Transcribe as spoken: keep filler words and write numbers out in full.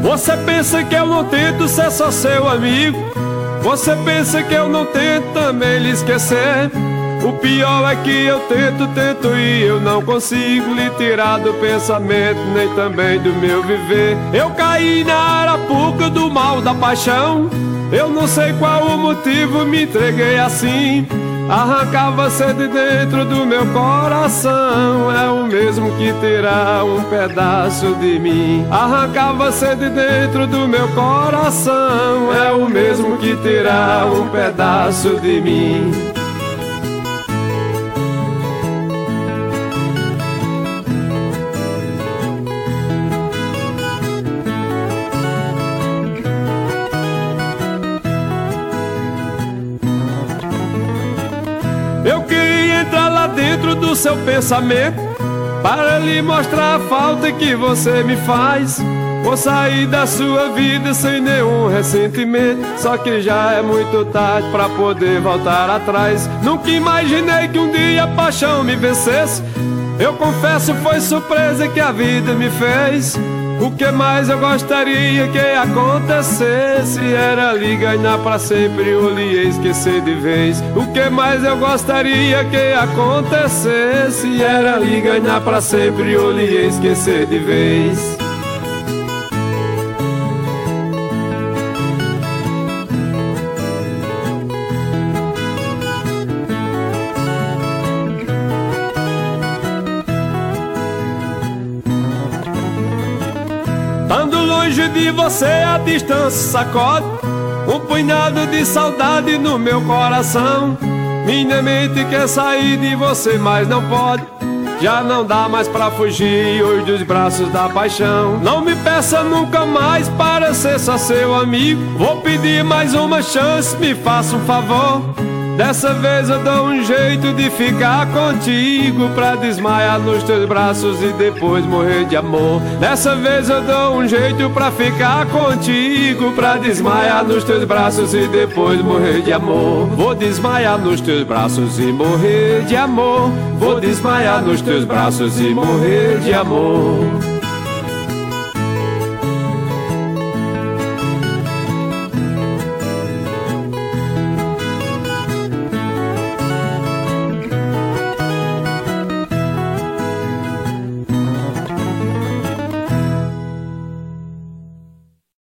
Você pensa que eu não tento ser só seu amigo? Você pensa que eu não tento também lhe esquecer? O pior é que eu tento, tento e eu não consigo lhe tirar do pensamento, nem também do meu viver. Eu caí na arapuca do mal da paixão. Eu não sei qual o motivo, me entreguei assim. Arrancar você de dentro do meu coração é o mesmo que tirar um pedaço de mim. Arrancar você de dentro do meu coração é o mesmo que tirar um pedaço de mim. Eu queria entrar lá dentro do seu pensamento para lhe mostrar a falta que você me faz. Vou sair da sua vida sem nenhum ressentimento, só que já é muito tarde para poder voltar atrás. Nunca imaginei que um dia a paixão me vencesse. Eu confesso, foi surpresa que a vida me fez. O que mais eu gostaria que acontecesse era lhe ganhar pra sempre ou lhe esquecer de vez. O que mais eu gostaria que acontecesse era lhe ganhar pra sempre ou lhe esquecer de vez. Ando longe de você, a distância sacode um punhado de saudade no meu coração. Minha mente quer sair de você, mas não pode. Já não dá mais pra fugir hoje dos braços da paixão. Não me peça nunca mais para ser só seu amigo. Vou pedir mais uma chance, me faça um favor. Dessa vez eu dou um jeito de ficar contigo, pra desmaiar nos teus braços e depois morrer de amor. Dessa vez eu dou um jeito pra ficar contigo, pra desmaiar nos teus braços e depois morrer de amor. Vou desmaiar nos teus braços e morrer de amor. Vou desmaiar nos teus braços e morrer de amor.